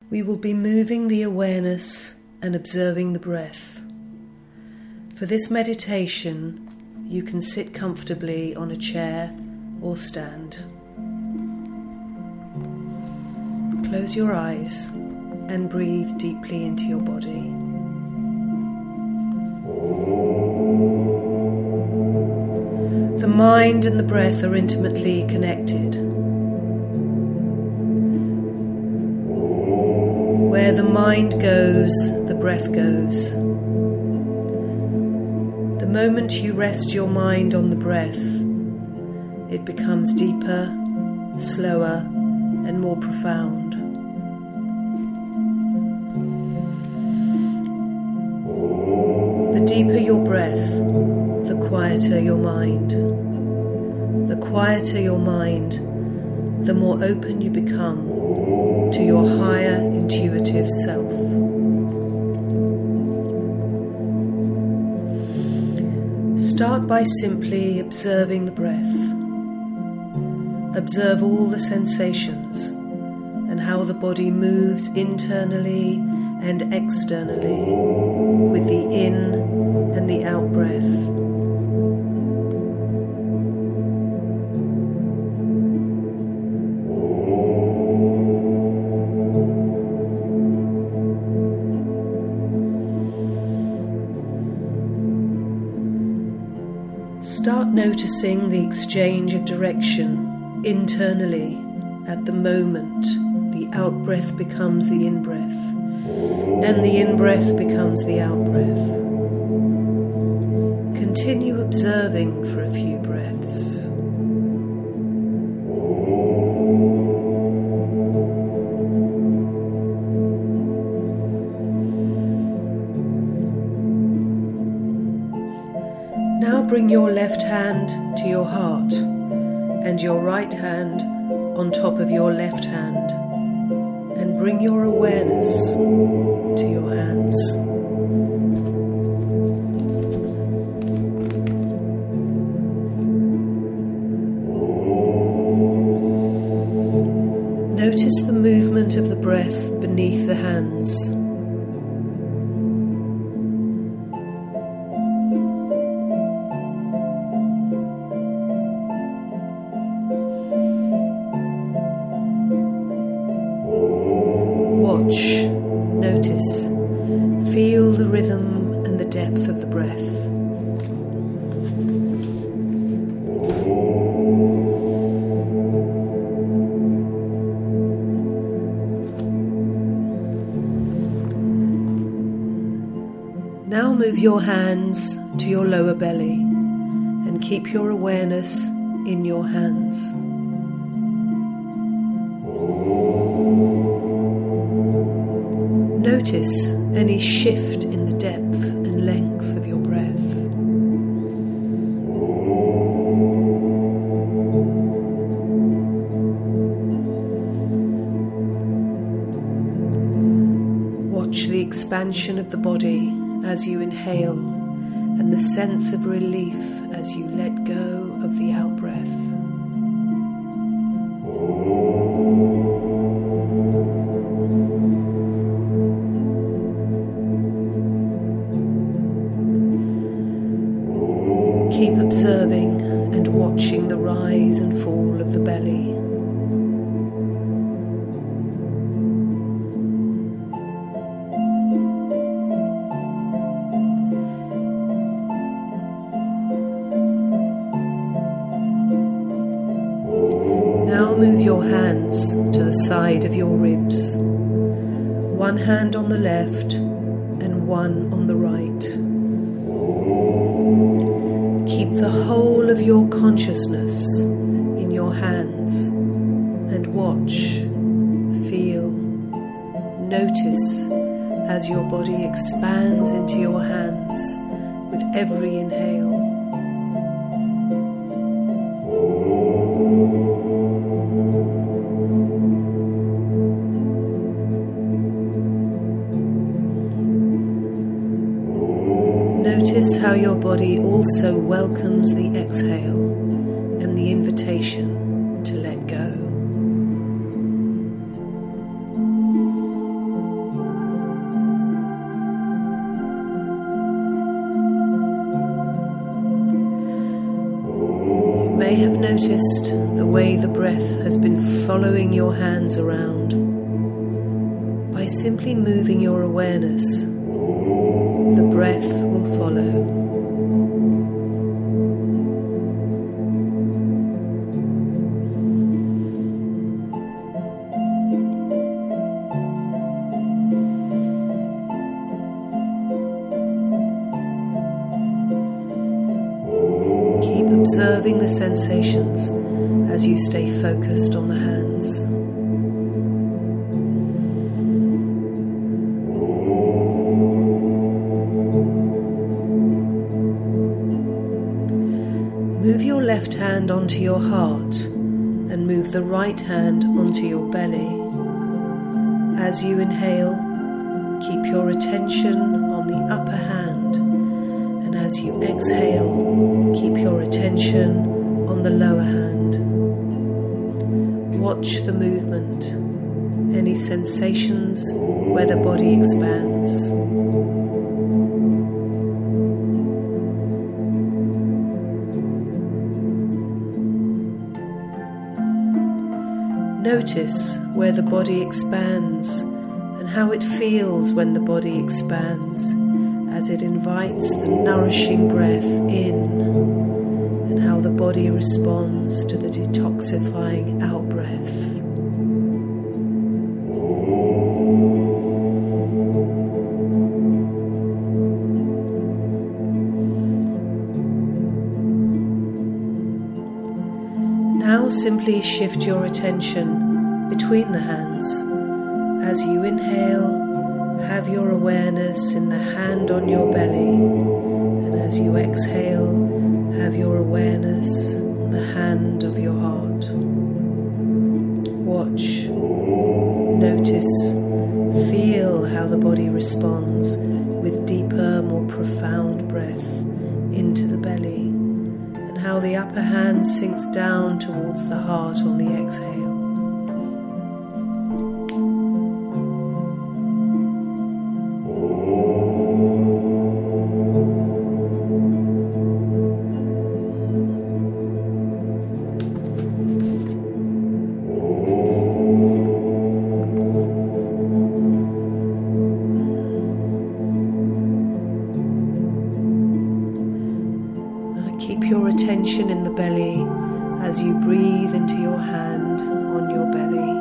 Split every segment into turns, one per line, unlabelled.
we will be moving the awareness and observing the breath. For this meditation, you can sit comfortably on a chair or stand. Close your eyes and breathe deeply into your body. The mind and the breath are intimately connected. Where the mind goes, the breath goes. The moment you rest your mind on the breath, it becomes deeper, slower, and more profound. The deeper your breath, the quieter your mind. The quieter your mind, the more open you become to your higher intuitive self. Start by simply observing the breath. Observe all the sensations and how the body moves internally and externally with the in and the out breath. Start noticing the exchange of direction internally at the moment the out-breath becomes the in-breath and the in-breath becomes the out-breath. Continue observing for a few breaths. Now bring your left hand to your heart and your right hand on top of your left hand, and bring your awareness to your hands. Notice the movement of the breath beneath the hands. Watch, notice, feel the rhythm and the depth of the breath. Now move your hands to your lower belly and keep your awareness in your hands. Notice any shift in the depth and length of your breath. Watch the expansion of the body as you inhale and the sense of relief as you let go of the out-breath. Keep observing and watching the rise and fall of the belly. Now move your hands to the side of your ribs, one hand on the left and one on the right. Keep the whole of your consciousness in your hands and watch, feel, notice as your body expands into your hands with every inhale. Notice how your body also welcomes the exhale and the invitation to let go. noticed the way the breath has been following your hands around, by simply moving your awareness, the breath will follow. Observing the sensations as you stay focused on the hands. Move your left hand onto your heart and move the right hand onto your belly. As you inhale, keep your attention on the upper hand, and as you exhale, keep your attention on the lower hand. Watch the movement, any sensations where the body expands. Notice where the body expands and how it feels when the body expands, as it invites the nourishing breath in, and how the body responds to the detoxifying out-breath. Now simply shift your attention between the hands. As you inhale, have your awareness in the hand on your belly, and as you exhale, have your awareness in the hand of your heart. Watch, notice, feel how the body responds with deeper, more profound breath into the belly, and how the upper hand sinks down towards the heart on the exhale. Keep your attention in the belly as you breathe into your hand on your belly.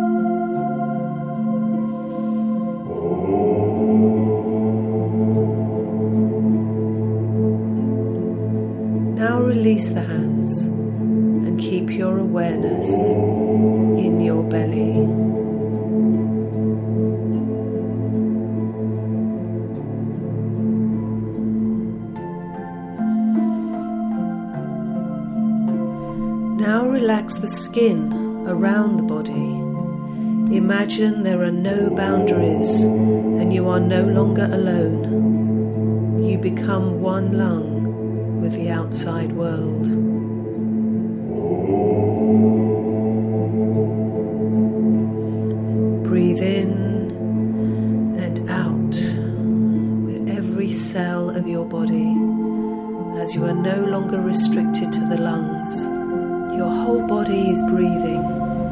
Now release the hands and keep your awareness in your belly. Now relax the skin around the body. Imagine there are no boundaries and you are no longer alone. You become one lung with the outside world. Breathe in and out with every cell of your body as you are no longer restricted to the lungs. Your whole body is breathing.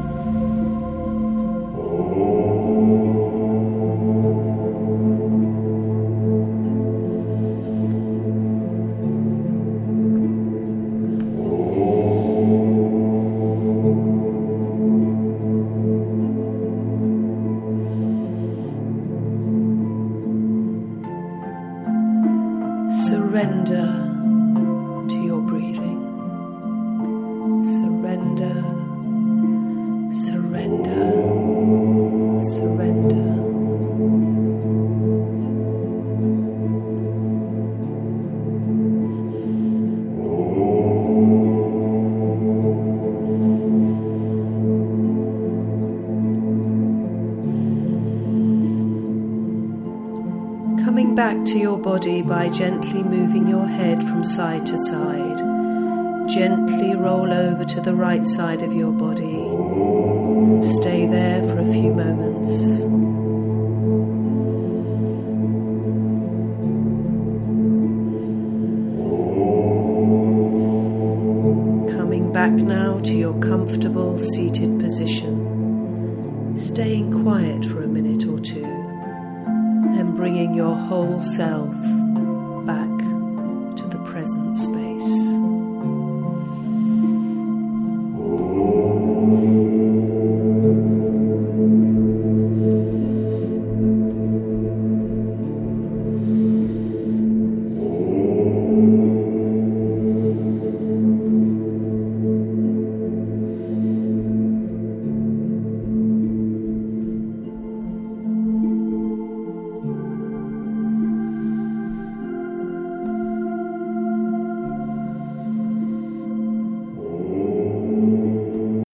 Surrender to your breathing. Surrender, surrender, surrender. Coming back to your body by gently moving your head from side to side. Gently roll over to the right side of your body. Stay there for a few moments. Coming back now to your comfortable seated position, staying quiet for a minute or two, and bringing your whole self back to the present space.